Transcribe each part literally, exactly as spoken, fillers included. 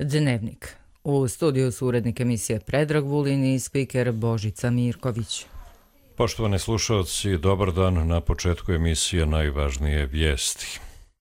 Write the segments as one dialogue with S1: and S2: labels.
S1: Dnevnik. U studiju su urednik emisije Predrag Vulin i spiker Božica Mirković.
S2: Poštovani slušalci, dobar dan. Na početku emisije najvažnije vijesti.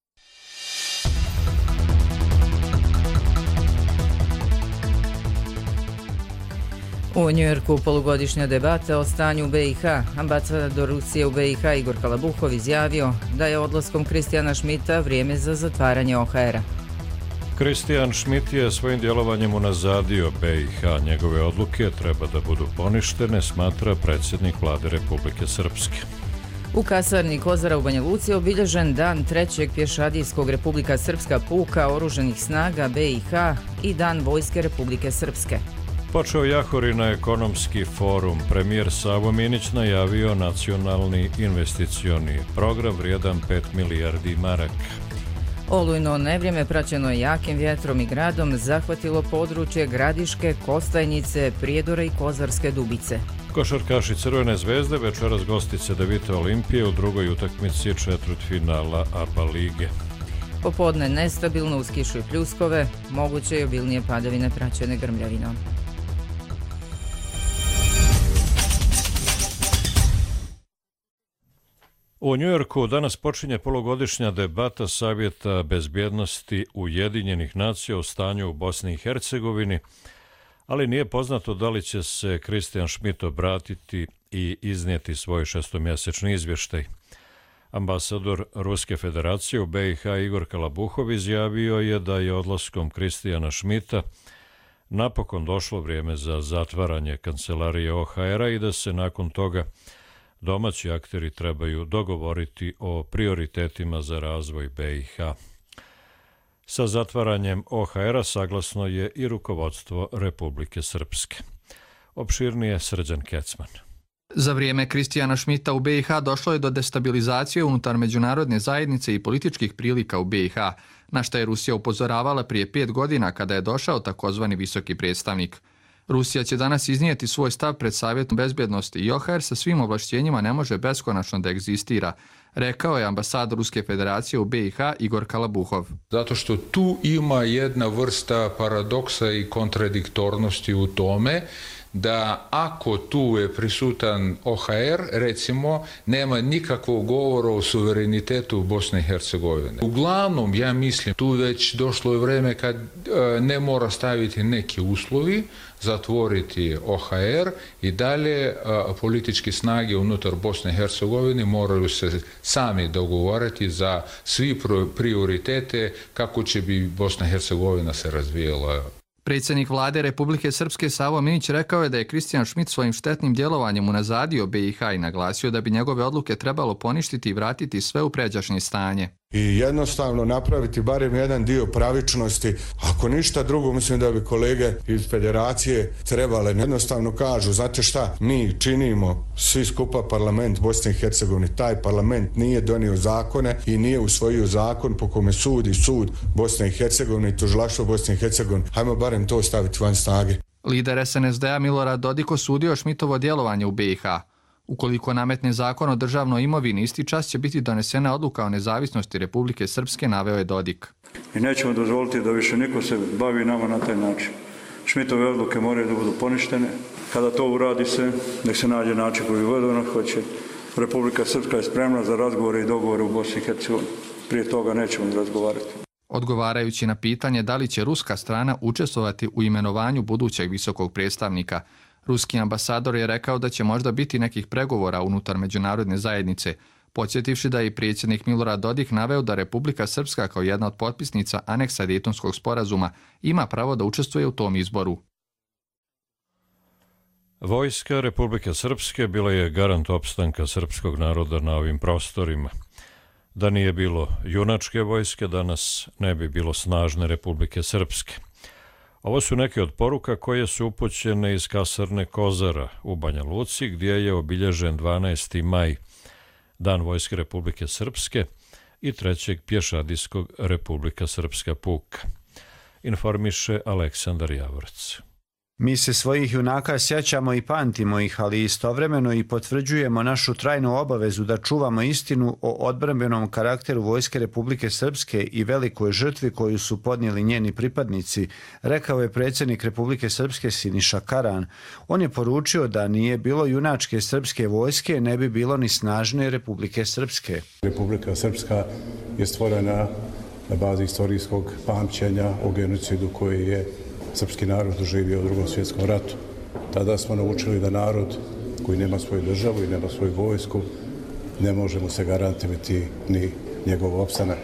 S1: U Njujorku polugodišnja debata o stanju u B i H. Ambasador Rusije u B i H Igor Kalabuhov izjavio da je odlaskom Kristijana Šmita vrijeme za zatvaranje O H R-a.
S2: Kristijan Šmit je svojim djelovanjem unazadio B i H. Njegove odluke treba da budu poništene, smatra predsjednik vlade Republike Srpske.
S1: U kasarni Kozara u Banja Luci obilježen dan trećeg pješadijskog Republika Srpska puka oruženih snaga B i H i dan Vojske Republike Srpske.
S2: Počeo Jahorina ekonomski forum. Premijer Savo Minić najavio nacionalni investicioni program vrijedan pet milijardi maraka.
S1: Olujno nevrijeme praćeno jakim vjetrom i gradom zahvatilo područje Gradiške, Kostajnice, Prijedora i Kozarske Dubice.
S2: Košarkaši Crvene zvezde večeras gosti Cedevita Olimpije u drugoj utakmici četvrtfinala A B A lige.
S1: Popodne nestabilno uz kišu i pljuskove, moguće i obilnije padavine praćene grmljavinom.
S2: U Njujorku danas počinje polugodišnja debata Savjeta bezbjednosti Ujedinjenih nacija o stanju u Bosni i Hercegovini, ali nije poznato da li će se Kristijan Šmit obratiti i iznijeti svoj šestomjesečni izvještaj. Ambasador Ruske federacije u B i H Igor Kalabuhov izjavio je da je odlaskom Kristijana Šmita napokon došlo vrijeme za zatvaranje kancelarije O H R-a i da se nakon toga domaći akteri trebaju dogovoriti o prioritetima za razvoj B i H. Sa zatvaranjem O H R-a saglasno je i rukovodstvo Republike Srpske. Opširnije Srđan Kecman.
S3: Za vrijeme Kristijana Šmita u B i H došlo je do destabilizacije unutar međunarodne zajednice i političkih prilika u B i H, na što je Rusija upozoravala prije pet godina kada je došao takozvani visoki predstavnik. Rusija će danas iznijeti svoj stav pred Savjetom bezbjednosti i O H R sa svim ovlašćenjima ne može beskonačno da egzistira, rekao je ambasador Ruske federacije u B i H Igor Kalabuhov.
S4: Zato što tu ima jedna vrsta paradoksa i kontradiktornosti u tome da ako tu je prisutan O H R, recimo, nema nikakvog govora o suverenitetu Bosne i Hercegovine. Uglavnom, ja mislim, tu već došlo je vreme kad e, ne mora staviti neki uslovi, zatvoriti O H R i dalje e, političke snage unutar Bosne i Hercegovine moraju se sami dogovarati za svi prioritete kako će bi Bosna i Hercegovina se razvijela.
S3: Predsjednik vlade Republike Srpske Savo Minić rekao je da je Kristijan Šmit svojim štetnim djelovanjem unazadio B i H i naglasio da bi njegove odluke trebalo poništiti i vratiti sve u pređašnje stanje.
S5: I jednostavno napraviti barem jedan dio pravičnosti. Ako ništa drugo, mislim da bi kolege iz federacije trebale jednostavno kažu, znate šta, mi činimo svi skupa parlament Bosne i Hercegovine. Taj parlament nije donio zakone i nije usvojio zakon po kome sudi sud Bosne i Hercegovine i tužilaštvo Bosne i Hercegovine. Hajmo barem to staviti van snage.
S3: Lider S N S D-a Milorad Dodik osudio Šmitovo djelovanje u B i H. Ukoliko nametne zakon o državnoj imovini, isti čas će biti donesena odluka o nezavisnosti Republike Srpske, naveo je Dodik.
S6: I nećemo dozvoliti da više niko se bavi nama na taj način. Šmitove odluke moraju da budu poništene. Kada to uradi se, nek se nađe način koji vodno hoće. Republika Srpska je spremna za razgovore i dogovore u Bosni i Hercegovini. Prije toga nećemo razgovarati.
S3: Odgovarajući na pitanje da li će ruska strana učestvovati u imenovanju budućeg visokog predstavnika, ruski ambasador je rekao da će možda biti nekih pregovora unutar međunarodne zajednice, podsjetivši da je i predsjednik Milorad Dodik naveo da Republika Srpska kao jedna od potpisnica aneksa Dejtonskog sporazuma ima pravo da učestvuje u tom izboru.
S2: Vojska Republike Srpske bila je garant opstanka srpskog naroda na ovim prostorima. Da nije bilo junačke vojske, danas ne bi bilo snažne Republike Srpske. Ovo su neke od poruka koje su upućene iz kasarne Kozara u Banja Luci, gdje je obilježen dvanaesti maj, Dan Vojske Republike Srpske i trećeg pješadijskog Republika Srpska puka. Informiše Aleksandar Javorac.
S7: Mi se svojih junaka sjećamo i pamtimo ih, ali istovremeno i potvrđujemo našu trajnu obavezu da čuvamo istinu o odbrambenom karakteru Vojske Republike Srpske i velikoj žrtvi koju su podnijeli njeni pripadnici, rekao je predsjednik Republike Srpske Siniša Karan. On je poručio da nije bilo junačke srpske vojske, ne bi bilo ni snažne Republike Srpske.
S8: Republika Srpska je stvorena na bazi istorijskog pamćenja o genocidu koji je srpski narod doživio u Drugom svjetskom ratu. Tada smo naučili da narod koji nema svoju državu i nema svoju vojsku, ne može mu se garantirati ni njegov opstanak.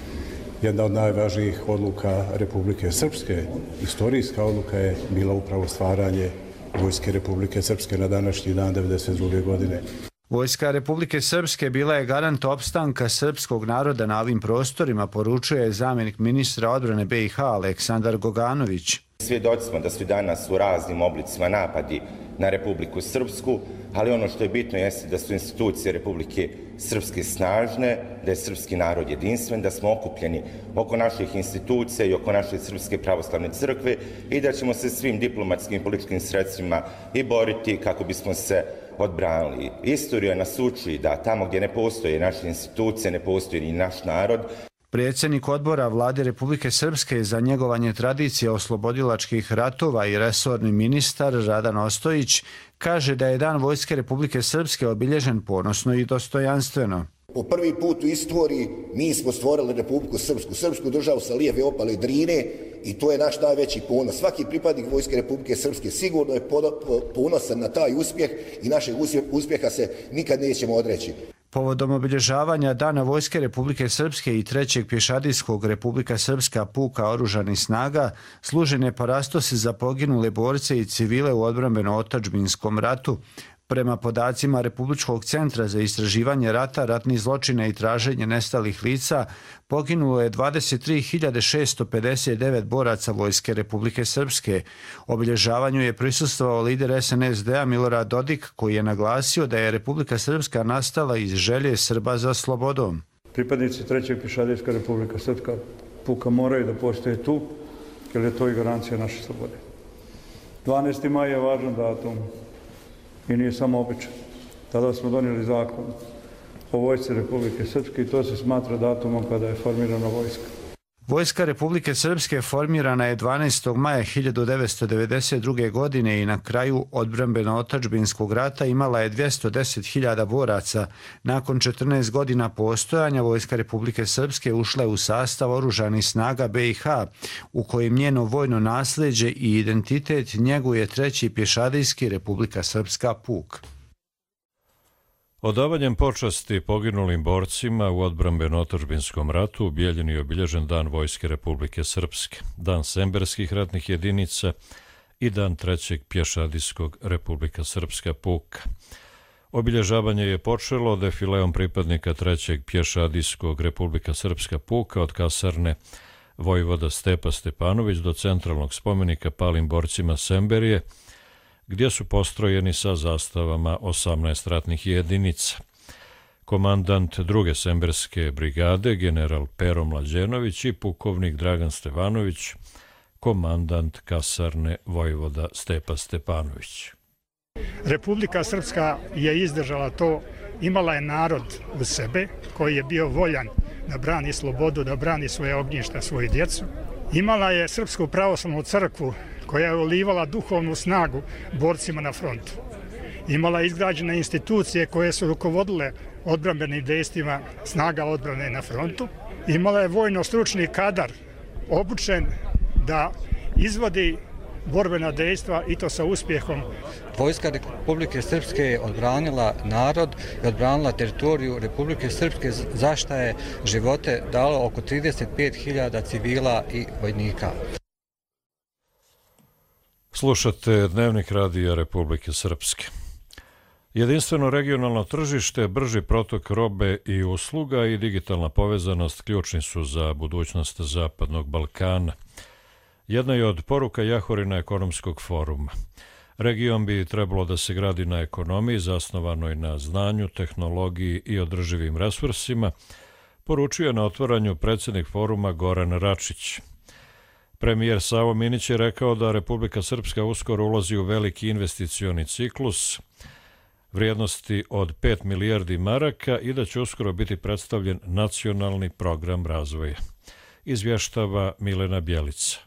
S8: Jedna od najvažnijih odluka Republike Srpske, istorijska odluka, je bila upravo stvaranje Vojske Republike Srpske na današnji dan devedeset druge godine.
S7: Vojska Republike Srpske bila je garant opstanka srpskog naroda na ovim prostorima, poručuje zamjenik ministra odbrane B i H Aleksandar Goganović.
S9: Svjedoci smo da su danas u raznim oblicima napadi na Republiku Srpsku, ali ono što je bitno jeste da su institucije Republike Srpske snažne, da je srpski narod jedinstven, da smo okupljeni oko naših institucija i oko naše Srpske pravoslavne crkve i da ćemo se svim diplomatskim i političkim sredstvima i boriti kako bismo se odbranili. Istorija nas uči da tamo gdje ne postoje naše institucije, ne postoji ni naš narod.
S7: Predsjednik odbora Vlade Republike Srpske za njegovanje tradicije oslobodilačkih ratova i resorni ministar Radan Ostojić kaže da je Dan Vojske Republike Srpske obilježen ponosno i dostojanstveno.
S10: Po prvi put u istoriji mi smo stvorili Republiku Srpsku, srpsku državu sa lijeve obale Drine i to je naš najveći ponos. Svaki pripadnik Vojske Republike Srpske sigurno je ponosan na taj uspjeh i našeg uspjeha se nikad nećemo odreći.
S7: Povodom obilježavanja Dana Vojske Republike Srpske i trećeg pješadijskog Republika Srpska puka oružanih snaga služen je parastosi za poginule borce i civile u odbrambeno-otadžbinskom ratu. Prema podacima Republičkog centra za istraživanje rata, ratnih zločina i traženje nestalih lica, poginulo je dvadeset tri hiljade šesto pedeset devet boraca Vojske Republike Srpske. Obilježavanju je prisustvovao lider S N S D-a Milorad Dodik, koji je naglasio da je Republika Srpska nastala iz želje Srba za slobodom.
S6: Pripadnici trećeg pješadijska Republika Srpska puka moraju da postoje tu, jer je to i garancija naše slobode. dvanaesti maj je važan datum. I nije samo običaj. Tada smo donijeli zakon o Vojsci Republike Srpske i to se smatra datumom kada je formirana vojska.
S7: Vojska Republike Srpske formirana je dvanaestog maja hiljadu devetsto devedeset druge. godine i na kraju odbrambeno-otadžbinskog rata imala je dvjesto deset hiljada boraca. Nakon četrnaest godina postojanja Vojska Republike Srpske ušla je u sastav oružanih snaga B i H, u kojim njeno vojno nasljeđe i identitet njeguje treći pješadijski Republika Srpska puk.
S2: Odavanjem počasti poginulim borcima u odbrambeno-otadžbinskom ratu ubijeljen i obilježen Dan Vojske Republike Srpske, Dan semberskih ratnih jedinica i Dan trećeg pješadijskog Republika Srpska puka. Obilježavanje je počelo defileom pripadnika trećeg pješadijskog Republika Srpska puka od kasarne Vojvoda Stepa Stepanović do centralnog spomenika palim borcima Semberije, gdje su postrojeni sa zastavama osamnaest ratnih jedinica. Komandant druge semberske brigade, general Pero Mlađenović i pukovnik Dragan Stevanović, komandant kasarne Vojvoda Stepa Stepanović.
S11: Republika Srpska je izdržala to, imala je narod u sebe koji je bio voljan da brani slobodu, da brani svoje ognjišta, svoju djecu. Imala je Srpsku pravoslavnu crkvu koja je ulivala duhovnu snagu borcima na frontu. Imala je izgrađene institucije koje su rukovodile odbrambenim dejstvima snaga odbrane na frontu. Imala je vojno-stručni kadar obučen da izvodi borbena dejstva i to sa uspjehom.
S12: Vojska Republike Srpske je odbranila narod i odbranila teritoriju Republike Srpske, za što je živote dalo oko trideset pet hiljada civila i vojnika.
S2: Slušate Dnevnik radija Republike Srpske. Jedinstveno regionalno tržište, brži protok robe i usluga i digitalna povezanost ključni su za budućnost Zapadnog Balkana. Jedna je od poruka Jahorina ekonomskog foruma. Region bi trebalo da se gradi na ekonomiji zasnovanoj na znanju, tehnologiji i održivim resursima, poručio na otvaranju predsjednik foruma Goran Račić. Premijer Savo Minić je rekao da Republika Srpska uskoro ulazi u veliki investicioni ciklus vrijednosti od pet milijardi maraka i da će uskoro biti predstavljen nacionalni program razvoja. Izvještava Milena Bjelica.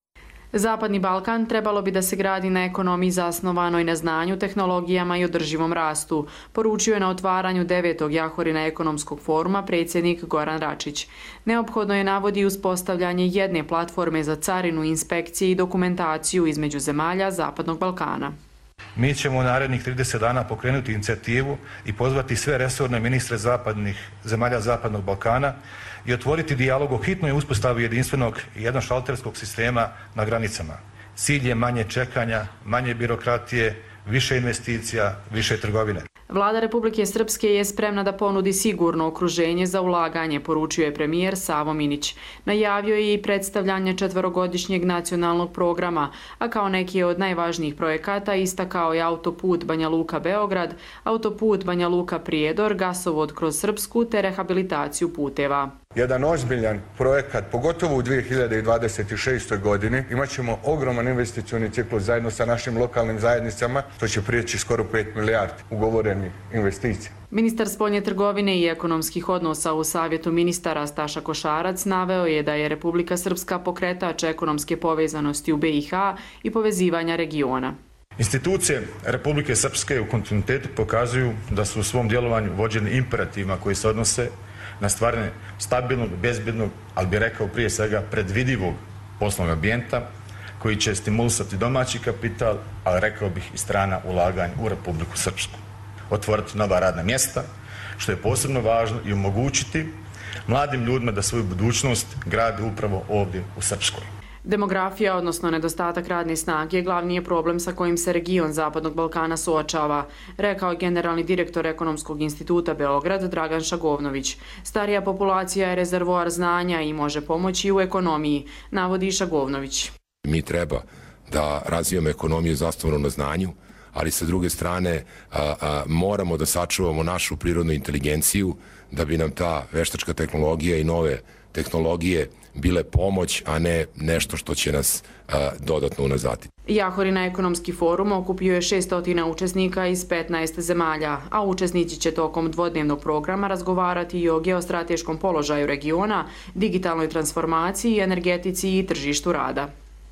S13: Zapadni Balkan trebalo bi da se gradi na ekonomiji zasnovanoj na znanju, tehnologijama i održivom rastu, poručio je na otvaranju devetog Jahorina ekonomskog foruma predsjednik Goran Račić. Neophodno je, navodi, uspostavljanje jedne platforme za carinu, inspekcije i dokumentaciju između zemalja Zapadnog Balkana.
S14: Mi ćemo u narednih trideset dana pokrenuti inicijativu i pozvati sve resorne ministre zapadnih zemalja Zapadnog Balkana i otvoriti dijalog o hitnoj uspostavi jedinstvenog i jednošalterskog sistema na granicama. Cilj je manje čekanja, manje birokratije, više investicija, više trgovine.
S13: Vlada Republike Srpske je spremna da ponudi sigurno okruženje za ulaganje, poručio je premijer Savo Minić. Najavio je i predstavljanje četverogodišnjeg nacionalnog programa, a kao neki od najvažnijih projekata istakao je autoput Banja Luka-Beograd, autoput Banja Luka-Prijedor, gasovod kroz Srpsku te rehabilitaciju puteva.
S5: Jedan ozbiljan projekat, pogotovo u dvije hiljade dvadeset šestoj godini, imat ćemo ogroman investicioni ciklus zajedno sa našim lokalnim zajednicama, to će prijeći skoro pet milijardi ugovorenih investicija.
S13: Ministar spoljne trgovine i ekonomskih odnosa u Savjetu ministara Staša Košarac naveo je da je Republika Srpska pokretač ekonomske povezanosti u B i H i povezivanja regiona.
S14: Institucije Republike Srpske u kontinuitetu pokazuju da su u svom djelovanju vođeni imperativima koji se odnose na stvaranje stabilnog, bezbjednog, ali bi rekao prije svega predvidivog poslovnog ambijenta koji će stimulisati domaći kapital, ali rekao bih i strana ulaganja u Republiku Srpsku. Otvoriti nova radna mjesta, što je posebno važno, i omogućiti mladim ljudima da svoju budućnost grade upravo ovdje u Srpskoj.
S13: Demografija, odnosno nedostatak radne snage, glavni je problem sa kojim se region Zapadnog Balkana suočava, rekao je generalni direktor Ekonomskog instituta Beograd Dragan Šagovnović. Starija populacija je rezervoar znanja i može pomoći u ekonomiji, navodi Šagovnović.
S15: Mi treba da razvijamo ekonomiju zasnovanu na znanju, ali sa druge strane a, a, moramo da sačuvamo našu prirodnu inteligenciju da bi nam ta veštačka tehnologija i nove tehnologije bile pomoć, a ne nešto što će nas a, dodatno unazaditi.
S13: Jahorina ekonomski forum okupio je šesto učesnika iz petnaest zemalja, a učesnici će tokom dvodnevnog programa razgovarati i o geostrateškom položaju regiona, digitalnoj transformaciji, energetici i tržištu rada.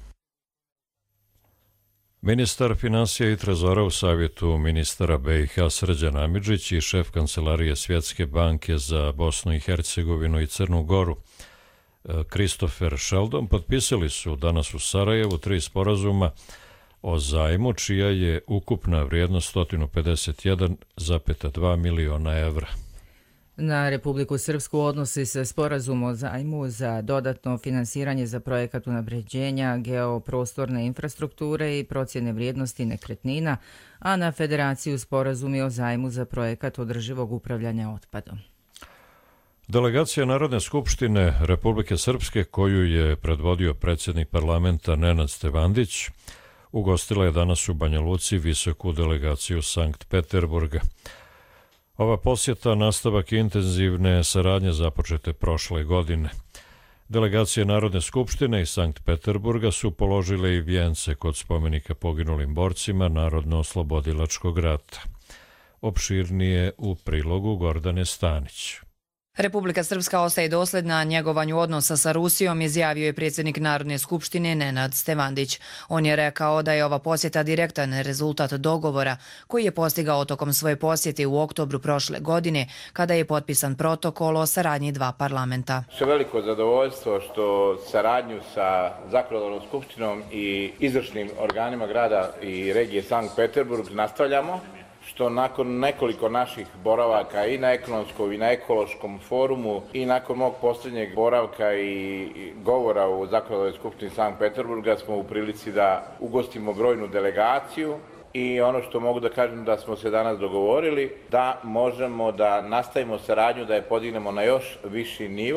S2: Ministar finansija i trezora u Savjetu ministara B i H Srđan Amidžić i šef kancelarije Svjetske banke za Bosnu i Hercegovinu i Crnu Goru Christopher Sheldon potpisali su danas u Sarajevu tri sporazuma o zajmu čija je ukupna vrijednost sto pedeset jedan zarez dva miliona evra.
S1: Na Republiku Srpsku odnosi se sporazum o zajmu za dodatno finansiranje za projekat unapređenja geoprostorne infrastrukture i procjene vrijednosti nekretnina, a na Federaciju sporazumi o zajmu za projekat održivog upravljanja otpadom.
S2: Delegacija Narodne skupštine Republike Srpske, koju je predvodio predsjednik parlamenta Nenad Stevandić, ugostila je danas u Banja Luci visoku delegaciju Sankt Peterburga. Ova posjeta nastavak intenzivne saradnje započete prošle godine. Delegacije Narodne skupštine iz Sankt Peterburga su položile i vijence kod spomenika poginulim borcima Narodno-oslobodilačkog rata. Opširnije u prilogu Gordane Stanić.
S16: Republika Srpska ostaje dosljedna njegovanju odnosa sa Rusijom, izjavio je predsjednik Narodne skupštine Nenad Stevandić. On je rekao da je ova posjeta direktan rezultat dogovora koji je postigao tokom svoje posjete u oktobru prošle godine kada je potpisan protokol o saradnji dva parlamenta.
S17: Što veliko zadovoljstvo što saradnju sa zakonodavnom skupštinom i izvršnim organima grada i regije Sankt Peterburg nastavljamo, što nakon nekoliko naših boravaka i na ekonomskom i na ekološkom forumu i nakon mog posljednjeg boravka i govora u zakonodavnoj skupštini Sankt Peterburga smo u prilici da ugostimo brojnu delegaciju i ono što mogu da kažem da smo se danas dogovorili da možemo da nastavimo saradnju, da je podignemo na još viši nivo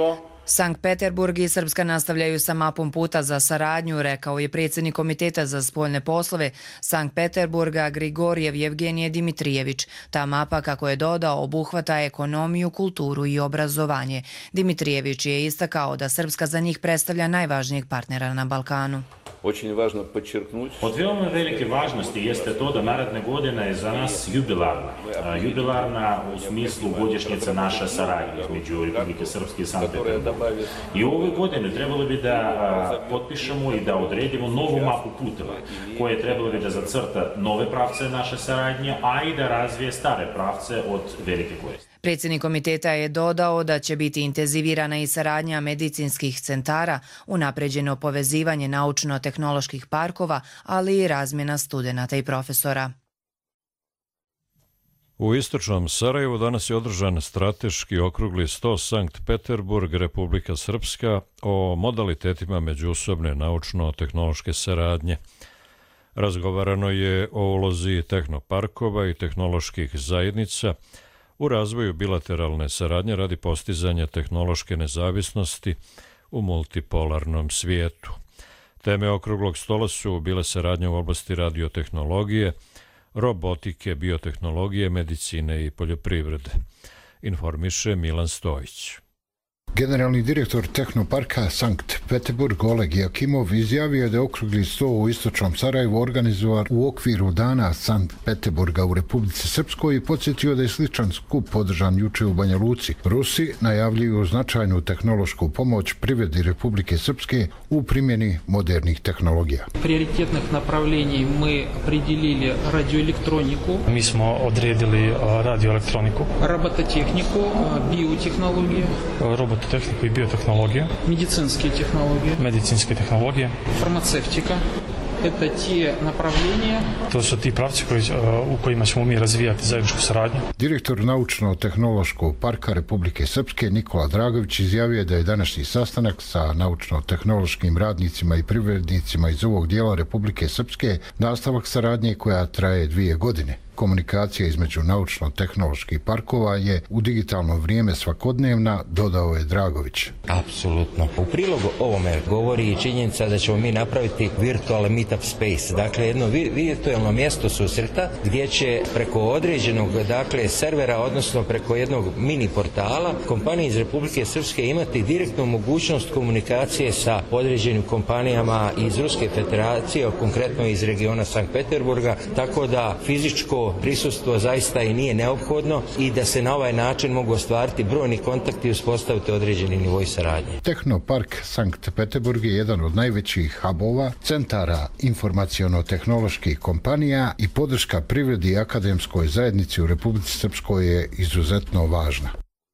S16: Sankt Peterburg i Srpska nastavljaju sa mapom puta za saradnju, rekao je predsjednik Komiteta za spoljne poslove Sankt Peterburga Grigorijev Jevgenije Dimitrijević. Ta mapa, kako je dodao, obuhvata ekonomiju, kulturu i obrazovanje. Dimitrijević je istakao da Srpska za njih predstavlja najvažnijeg partnera na Balkanu.
S18: Od veoma velike važnosti jeste to da naredna godina je za nas jubilarna. Jubilarna u smislu godišnjica naša saradnja između Republike Srpske i Sankt Peterburga. I u ovoj godini trebalo bi da potpišemo i da odredimo novu mapu puteva, koje trebalo bi da zacrta nove pravce naše saradnje, a i da razvije stare pravce od velike koristi.
S16: Predsjednik komiteta je dodao da će biti intenzivirana i saradnja medicinskih centara, unapređeno povezivanje naučno-tehnoloških parkova, ali i razmjena studenata i profesora.
S2: U istočnom Sarajevu danas je održan strateški okrugli sto Sankt Peterburg, Republika Srpska, o modalitetima međusobne naučno-tehnološke saradnje. Razgovarano je o ulozi tehnoparkova i tehnoloških zajednica u razvoju bilateralne saradnje radi postizanja tehnološke nezavisnosti u multipolarnom svijetu. Teme okruglog stola su bile saradnje u oblasti radiotehnologije, robotike, biotehnologije, medicine i poljoprivrede. Informiše Milan Stojić.
S19: Generalni direktor Tehnoparka Sankt Peterburg Oleg Jakimov izjavio da je okrugli sto u istočnom Sarajevu organizovan u okviru dana Sankt Peterburga u Republici Srpskoj i podsjetio da je sličan skup održan juče u Banja Luci. Rusi najavljuju značajnu tehnološku pomoć privredi Republike Srpske u primjeni modernih tehnologija.
S20: Prioritetnih направлений мы определили радиоэлектронику.
S21: Mi smo odredili radioelektroniku,
S20: robototehniku, biotehnologije,
S21: robot tehniku i biotehnologije,
S20: medicinske tehnologije,
S21: medicinske tehnologije,
S20: farmaceutika. Это те направления.
S21: To su ti pravci koji, u kojima ćemo mi razvijati zajedničku saradnju.
S19: Direktor Naučno-tehnološkog parka Republike Srpske Nikola Dragović izjavio da je današnji sastanak sa naučno-tehnološkim radnicima i privrednicima iz ovog dijela Republike Srpske nastavak saradnje koja traje dvije godine. Komunikacija između naučno-tehnoloških parkova je u digitalno vrijeme svakodnevna, dodao je Dragović.
S22: Apsolutno. U prilogu ovome govori i činjenica da ćemo mi napraviti virtual meetup space, dakle jedno virtualno mjesto susreta gdje će preko određenog dakle servera, odnosno preko jednog mini portala, kompanije iz Republike Srpske imati direktnu mogućnost komunikacije sa određenim kompanijama iz Ruske federacije, konkretno iz regiona Sankt Peterburga, tako da fizičko prisustvo zaista i nije neophodno i da se na ovaj način mogu ostvariti brojni kontakti i uspostaviti određeni nivoj saradnje.
S19: Tehnopark Sankt Peterburg je jedan od najvećih hubova, centara informaciono-tehnoloških kompanija i podrška privredi i akademskoj zajednici u Republici Srpskoj je izuzetno važna.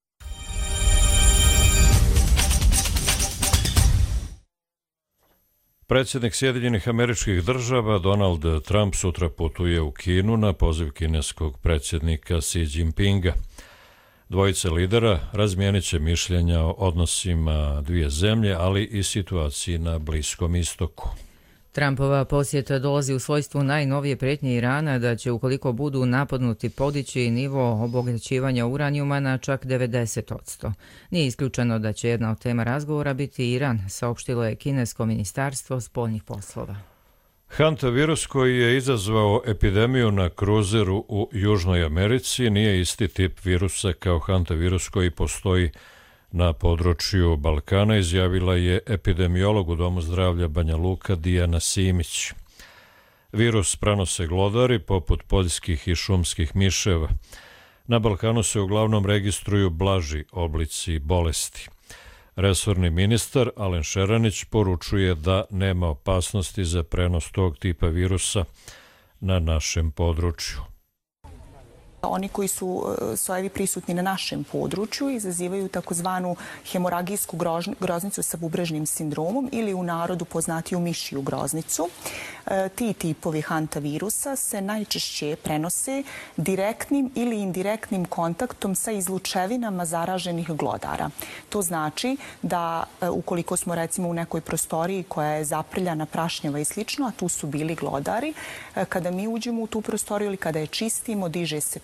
S2: Predsjednik Sjedinjenih Američkih Država Donald Trump sutra putuje u Kinu na poziv kineskog predsjednika Xi Jinpinga. Dvojice lidera razmijenit će mišljenja o odnosima dvije zemlje, ali i situaciji na Bliskom istoku.
S1: Trumpova posjeta dolazi u svojstvu najnovije prijetnje Irana da će, ukoliko budu napadnuti, podići nivo obogaćivanja uranijuma na čak devedeset posto. Nije isključeno da će jedna od tema razgovora biti Iran, saopštilo je kinesko ministarstvo spoljnih poslova.
S2: Hantavirus koji je izazvao epidemiju na kruzeru u Južnoj Americi nije isti tip virusa kao hantavirus koji postoji na području Balkana, izjavila je epidemiolog u Domu zdravlja Banja Luka Dijana Simić. Virus prenose glodari poput poljskih i šumskih miševa. Na Balkanu se uglavnom registruju blaži oblici bolesti. Resorni ministar Alen Šeranić poručuje da nema opasnosti za prenos tog tipa virusa na našem području.
S23: Oni koji su sojevi prisutni na našem području izazivaju takozvanu hemoragijsku groznicu sa bubrežnim sindromom ili u narodu poznatiju mišiju groznicu. Ti tipovi hantavirusa se najčešće prenose direktnim ili indirektnim kontaktom sa izlučevinama zaraženih glodara. To znači da ukoliko smo recimo u nekoj prostoriji koja je zaprljana, prašnjava i slično, a tu su bili glodari, kada mi uđemo u tu prostoriju ili kada je čistimo, diže se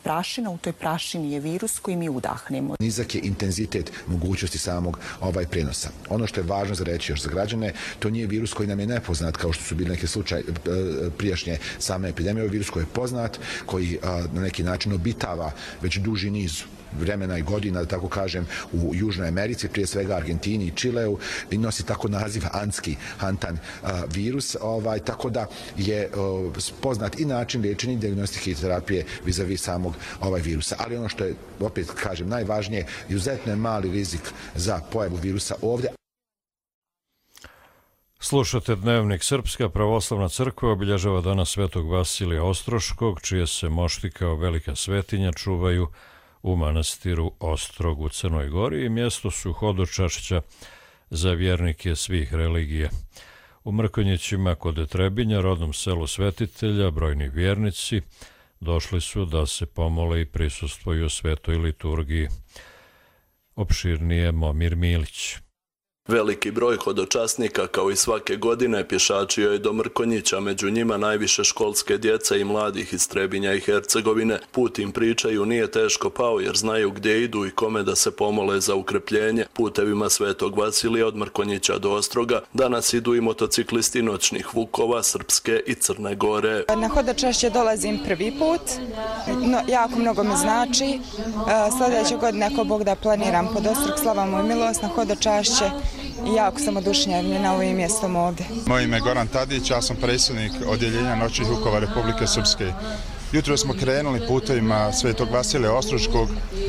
S23: prašina, u toj prašini je virus koji mi udahnemo.
S3: Nizak je intenzitet mogućnosti samog ovaj prenosa. Ono što je važno za reći još za građane, to nije virus koji nam je nepoznat kao što su bili neki slučaj prijašnje same epidemije. Ovo virus koji je poznat, koji na neki način obitava već duži niz vremena i godina, da tako kažem, u Južnoj Americi, prije svega Argentini i Čileu, i nosi tako naziv Andski Hantan virus, ovaj, tako da je poznat i način liječenja i dijagnostike i terapije vis-a-vis samog ovaj virusa. Ali ono što je, opet kažem, najvažnije, izuzetno je mali rizik za pojavu virusa ovdje.
S2: Slušate Dnevnik. Srpska pravoslavna crkva obilježava danas Svetog Vasilija Ostroškog, čije se mošti kao velika svetinja čuvaju u manastiru Ostrog u Crnoj Gori i mjesto su hodočašća za vjernike svih religija. U Mrkonjićima kod Trebinja, rodnom selu svetitelja, brojni vjernici došli su da se pomole i prisustvuju svetoj liturgiji. Opširnije Momir Milić.
S4: Veliki broj hodočasnika, kao i svake godine, pješačio je do Mrkonjića, među njima najviše školske djece i mladih iz Trebinja i Hercegovine. Put im pričaju nije teško pao jer znaju gdje idu i kome da se pomole za ukrepljenje. Putevima Svetog Vasilija od Mrkonjića do Ostroga danas idu i motociklisti noćnih Vukova, Srpske i Crne Gore.
S8: Na hodočašće dolazim prvi put, no, jako mnogo mi znači. Sljedeće godine, ako Bog da, planiram pod Ostrog, slava mu i milost, na hodočašće. I jako sam oduševljena ovim mjestom ovdje.
S24: Moje ime je Goran Tadić, ja sam predsjednik odjeljenja noćnih Vukova Republike Srpske. Jutro smo krenuli putevima Svetog Vasilija Ostroškog,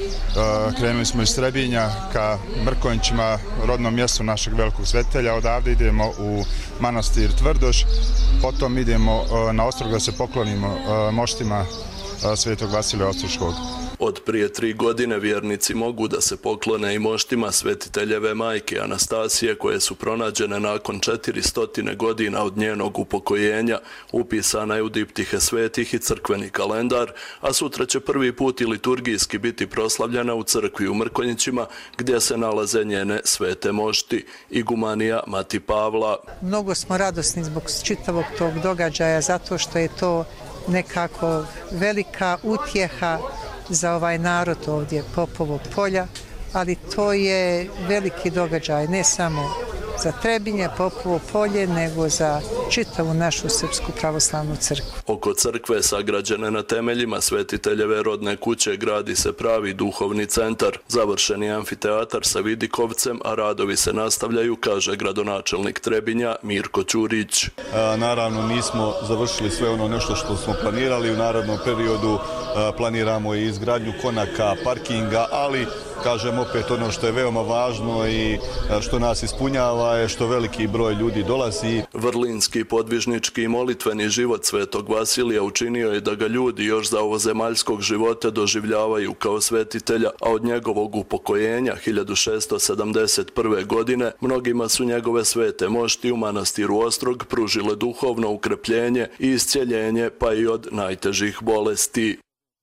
S24: krenuli smo iz Trebinja ka Mrkonjićima, rodnom mjestu našeg velikog svetitelja. Odavde idemo u manastir Tvrdoš, potom idemo na Ostrog da se poklonimo moštima Svetog Vasilija Ostroškog.
S4: Od prije tri godine vjernici mogu da se poklone i moštima svetiteljeve majke Anastasije, koje su pronađene nakon četiristo godina od njenog upokojenja. Upisana je u diptihe svetih i crkveni kalendar, a sutra će prvi put i liturgijski biti proslavljena u crkvi u Mrkonjićima, gdje se nalaze njene svete mošti. Igumanija Mati Pavla.
S25: Mnogo smo radosni zbog čitavog tog događaja, zato što je to nekako velika utjeha za ovaj narod ovdje Popovo polja, ali to je veliki događaj ne samo za Trebinje, Popovo polje, nego za čitavu našu Srpsku pravoslavnu crkvu.
S4: Oko crkve, sagrađene na temeljima svetiteljeve rodne kuće, gradi se pravi duhovni centar. Završen je amfiteatar sa vidikovcem, a radovi se nastavljaju, kaže gradonačelnik Trebinja Mirko Ćurić.
S26: E, naravno, nismo završili sve ono nešto što smo planirali. U narednom periodu e, planiramo i izgradnju konaka, parkinga, ali kažem opet ono što je veoma važno i što nas ispunjava je što veliki broj ljudi dolazi.
S4: Vrlinski podvižnički i molitveni život Svetog Vasilija učinio je da ga ljudi još za ovozemaljskog života doživljavaju kao svetitelja, a od njegovog upokojenja hiljadu šessto sedamdeset prve. godine mnogima su njegove svete mošti u manastiru Ostrog pružile duhovno ukrepljenje i iscjeljenje, pa i od najtežih bolesti.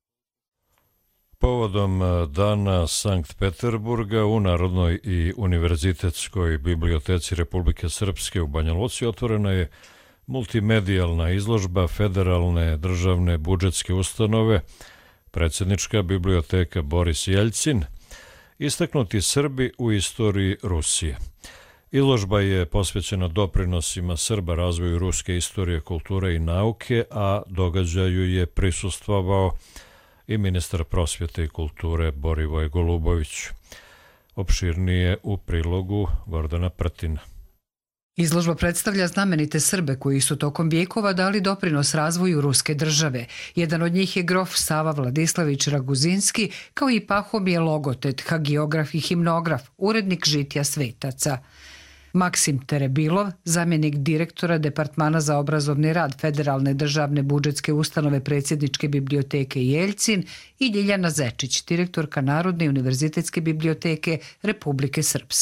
S2: Povodom Dana Sankt Peterburga u Narodnoj i univerzitetskoj biblioteci Republike Srpske u Banja Luci otvorena je multimedijalna izložba Federalne državne budžetske ustanove, predsjednička biblioteka Boris Jeljcin, istaknuti Srbi u istoriji Rusije. Izložba je posvećena doprinosima Srba razvoju ruske istorije, kulture i nauke, a događaju je prisustvovao i ministar prosvjete i kulture Borivoje Golubović. Opširnije u prilogu Gordana Prtina.
S27: Izložba predstavlja znamenite Srbe koji su tokom vijekova dali doprinos razvoju ruske države. Jedan od njih je grof Sava Vladislavić Raguzinski, kao i Pahomije Logotet, hagiograf i himnograf, urednik Žitja svetaca. Maksim Terebilov, zamjenik direktora Departmana za obrazovni rad Federalne državne budžetske ustanove predsjedničke biblioteke Jeljcin i Ljiljana Zečić, direktorka Narodne univerzitetske biblioteke Republike Srpske.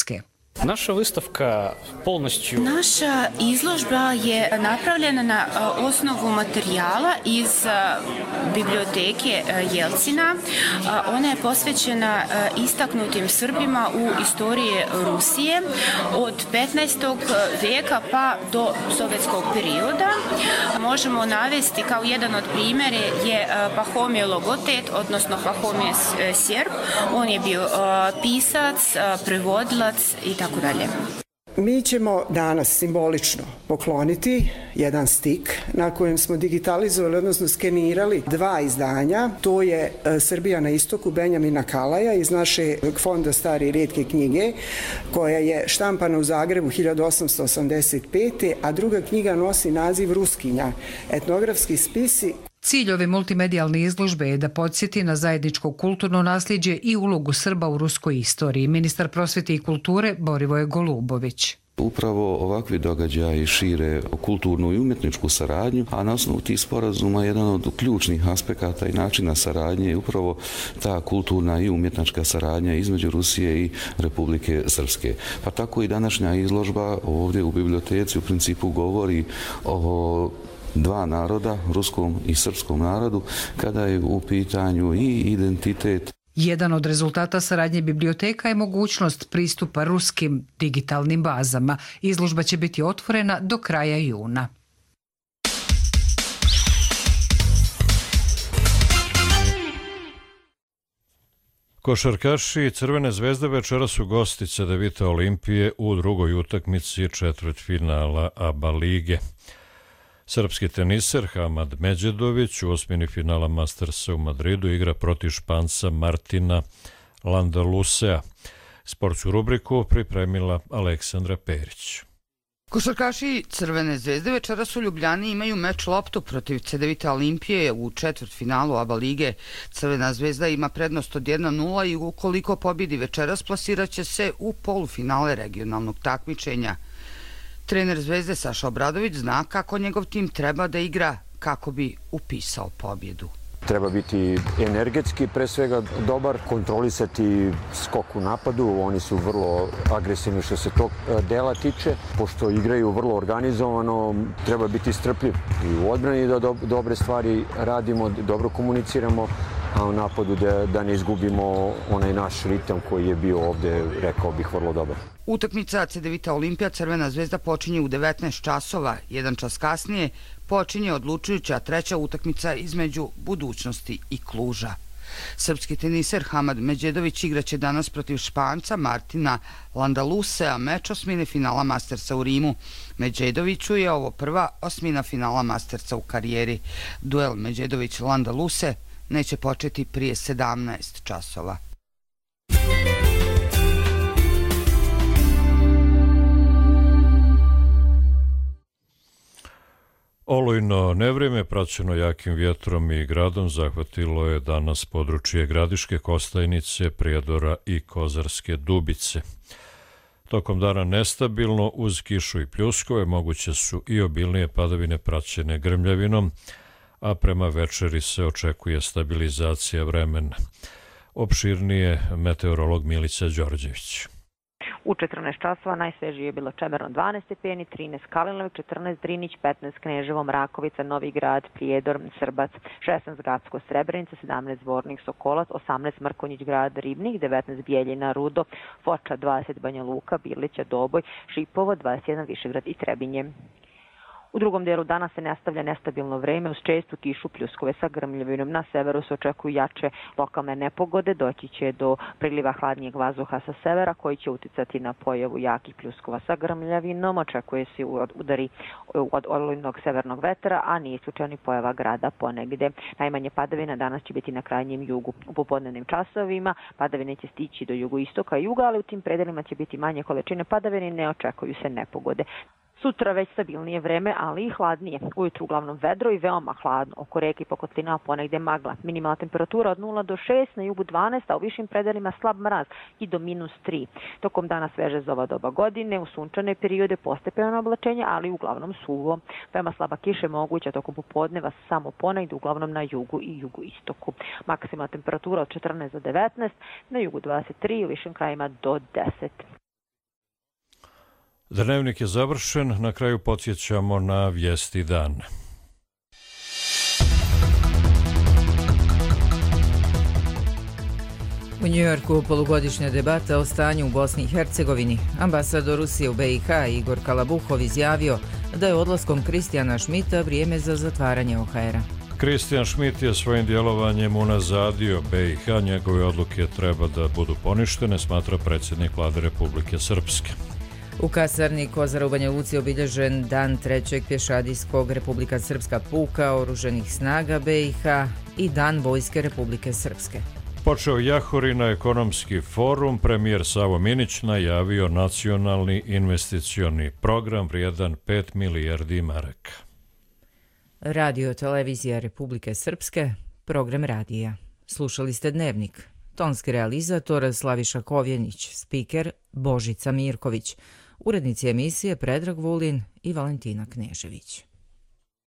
S20: Naša выставка полностью...
S5: Naša izložba je napravljena na osnovu materijala iz biblioteke Jelcina. Ona je posvećena istaknutim Srbima u istoriji Rusije od petnaestog vijeka pa do sovjetskog perioda. Možemo navesti kao jedan od primjera je Pahomije Logotet, odnosno Pahomije Sjerp. On je bio pisac, prevodilac i tako dalje.
S6: Mi ćemo danas simbolično pokloniti jedan stik na kojem smo digitalizovali, odnosno skenirali dva izdanja. To je Srbija na istoku Benjamina Kalaja iz našeg fonda Stare i rijetke knjige, koja je štampana u Zagrebu hiljadu osamsto osamdeset pete. a druga knjiga nosi naziv Ruskinja, etnografski spisi.
S27: Cilj ove multimedijalne izložbe je da podsjeti na zajedničko kulturno nasljeđe i ulogu Srba u ruskoj istoriji. Ministar prosvete i kulture Borivoje Golubović.
S7: Upravo ovakvi događaji šire kulturnu i umjetničku saradnju, a na osnovu tih sporazuma jedan od ključnih aspekata i načina saradnje je upravo ta kulturna i umjetnička saradnja između Rusije i Republike Srpske. Pa tako i današnja izložba ovdje u biblioteci u principu govori o dva naroda, ruskom i srpskom narodu, kada je u pitanju i identitet.
S27: Jedan od rezultata saradnje biblioteka je mogućnost pristupa ruskim digitalnim bazama. Izložba će biti otvorena do kraja juna.
S2: Košarkaši Crvene zvezde večeras su gosti Cedevita Olimpije u drugoj utakmici četvrtfinala ABA lige. Srpski teniser Hamad Međedović u osmini finala Mastersa u Madridu igra protiv Španca Martina Landalusea. Sportsku rubriku pripremila Aleksandra Perić.
S9: Košarkaši Crvene zvezde večeras u Ljubljani imaju meč loptu protiv Cedevita Olimpije u četvrtfinalu ABA lige. Crvena zvezda ima prednost od jedan nula i ukoliko pobjedi večeras plasiraće se u polufinale regionalnog takmičenja. Trener Zvezde Saša Obradović zna kako njegov tim treba da igra kako bi upisao pobjedu.
S10: Treba biti energetski pre svega dobar, kontrolisati skok u napadu, oni su vrlo agresivni što se tog dela tiče. Pošto igraju vrlo organizovano, treba biti strpljiv i u odbrani da do, dobre stvari radimo, dobro komuniciramo, a u napadu da, da ne izgubimo onaj naš ritam koji je bio ovde, rekao bih, vrlo dobar.
S9: Utakmica Cedevita Olimpija Crvena zvezda počinje u devetnaest časova, jedan čas kasnije počinje odlučujuća treća utakmica između Budućnosti i Kluža. Srpski teniser Hamad Međedović igraće danas protiv Španca Martina Landalusea meč osmine finala Mastersa u Rimu. Međedoviću je ovo prva osmina finala Mastersa u karijeri. Duel Međedović-Landaluse neće početi prije sedamnaest časova.
S2: Olujno nevrijeme praćeno jakim vjetrom i gradom zahvatilo je danas područje Gradiške Kostajnice, Prijedora i Kozarske Dubice. Tokom dana nestabilno uz kišu i pljuskove moguće su i obilnije padavine praćene grmljavinom, a prema večeri se očekuje stabilizacija vremena. Opširnije meteorolog Milica Đorđević.
S11: U četrnaest časova najsvežije je bilo Čemerno dvanaest stepeni, trinaest Kalinovik, četrnaest Drinić, petnaest Kneževo, Mrakovica, Novi Grad, Prijedor, Srbac, šesnaest Gradsko, Srebrenica, sedamnaest Zvornik, Sokolac, osamnaest Mrkonjić Grad, Ribnik, devetnaest Bijeljina, Rudo, Foča, dvadeset Banja Luka, Birlića, Doboj, Šipovo, dvadeset jedan Višegrad i Trebinje. U drugom dijelu dana se nastavlja nestabilno vreme uz čestu kišu, pljuskove sa grmljavinom. Na severu se očekuju jače lokalne nepogode, doći će do priliva hladnijeg vazduha sa severa koji će uticati na pojavu jakih pljuskova sa grmljavinom. Očekuje se udari od olujnog severnog vetra, a nije slučajni pojava grada ponegde. Najmanje padavina danas će biti na krajnjem jugu. U popodnevnim časovima padavine će stići do jugoistoka i juga, ali u tim predelima će biti manje količine padavine i ne očekuju se nepogode. Sutra već stabilnije vreme, ali i hladnije. Ujutru uglavnom vedro i veoma hladno. Oko reke i pokotlinama ponegde magla. Minimalna temperatura od nula do šest, na jugu dvanaest, a u višim predelima slab mraz i do minus tri. Tokom dana sveže za ova doba godine, u sunčane periode postepeno oblačenje, ali uglavnom suvo. Veoma slaba kiša je moguća tokom popodneva samo ponegde, uglavnom na jugu i jugoistoku. Maksimalna temperatura od četrnaest do devetnaest, na jugu dvadeset tri, u višim krajima do deset.
S2: Dnevnik je završen, na kraju podsjećamo na vijesti dana.
S1: U Njujorku polugodišnja debata o stanju u Bosni i Hercegovini. Ambasador Rusije u B i H Igor Kalabuhov izjavio da je odlaskom Kristijana Šmita vrijeme za zatvaranje O H R-a.
S2: Kristijan Šmit je svojim djelovanjem unazadio B i H, njegove odluke treba da budu poništene, smatra predsjednik Vlade Republike Srpske.
S1: U kasarni Kozara u Banja Luci obilježen dan trećeg pješadijskog Republika Srpska puka oruženih snaga B i H i dan Vojske Republike Srpske.
S2: Počeo Jahorina ekonomski forum, premijer Savo Minić najavio nacionalni investicioni program vrijedan pet milijardi maraka.
S1: Radio televizija Republike Srpske, program radija. Slušali ste Dnevnik. Tonski realizator Slaviša Kovjenić, spiker Božica Mirković, urednici emisije Predrag Vulin i Valentina Knežević.